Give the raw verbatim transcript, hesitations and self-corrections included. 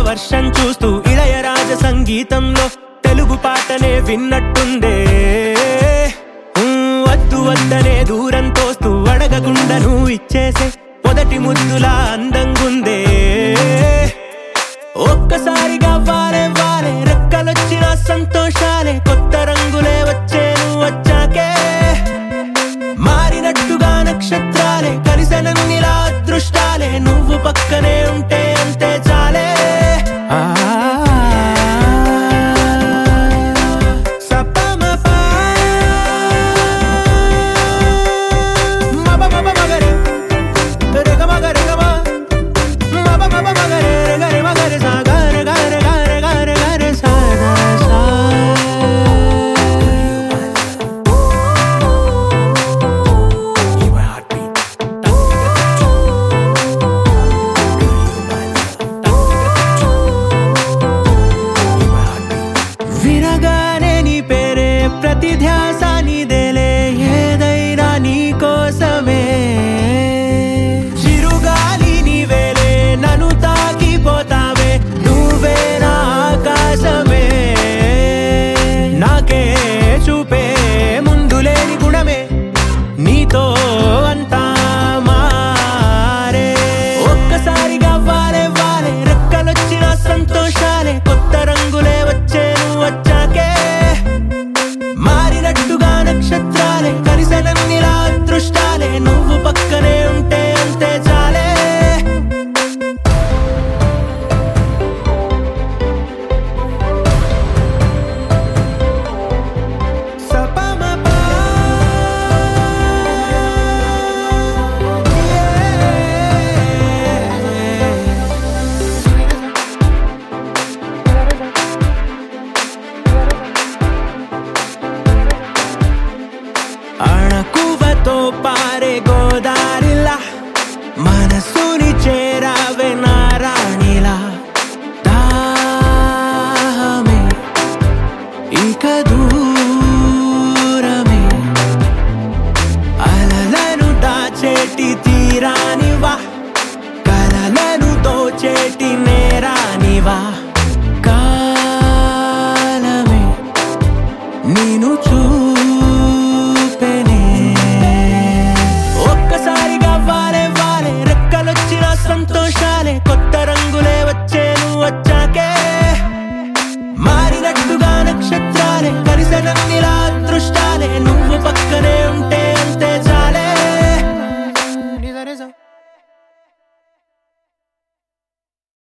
వర్షం చూస్తూ ఇళయరాజ సంగీతంలో తెలుగు పాటనే విన్నట్టుందే. వద్దు వద్దనే దూరం తోస్తూ అడగకుండాను ఇచ్చేసే మొదటి ముద్దులా అందంగుందే. ఒక్కసారిగా వారే వారే రెక్కలొచ్చిన సంతోషాలే కొత్త రంగులే వచ్చేను వచ్చాకే. మారినట్టుగా నక్షత్రాలే కలిసెనన్నిలా అదృష్టాలే నువ్వు పక్కనే ఉంటే అంతే చాలే. వినగానే నీ పేరే ప్రతి ధ్యాస నీదేలే ఏదైనా నీ కోసమే. చిరుగాలి నీవేలే నన్ను తాకిపోతావే నువ్వే నా ఆకాశమే. నాకే చూపే ముందు లేని గుణమే నీతో అంతా మారే. ఒక్కసారిగా వారే వారే రెక్కలొచ్చిన సంతోషాలే కొత్త రంగులే వచ్చేను వచ్చాకే. మారినట్టుగా నక్షత్రాలే కలిసెనన్నిలా అదృష్టాలే నువ్వు పక్కనే ఉంటే అంతే చాలే. అణకువతో పారే గోదారిలా మనసుని చేరావే నారాణిలా. దాహమే ఇక దూరమే అలలను దాచేటి తీరానివా కలలను దోచేటి నేరానివా. కాలమే నిన్ను చూ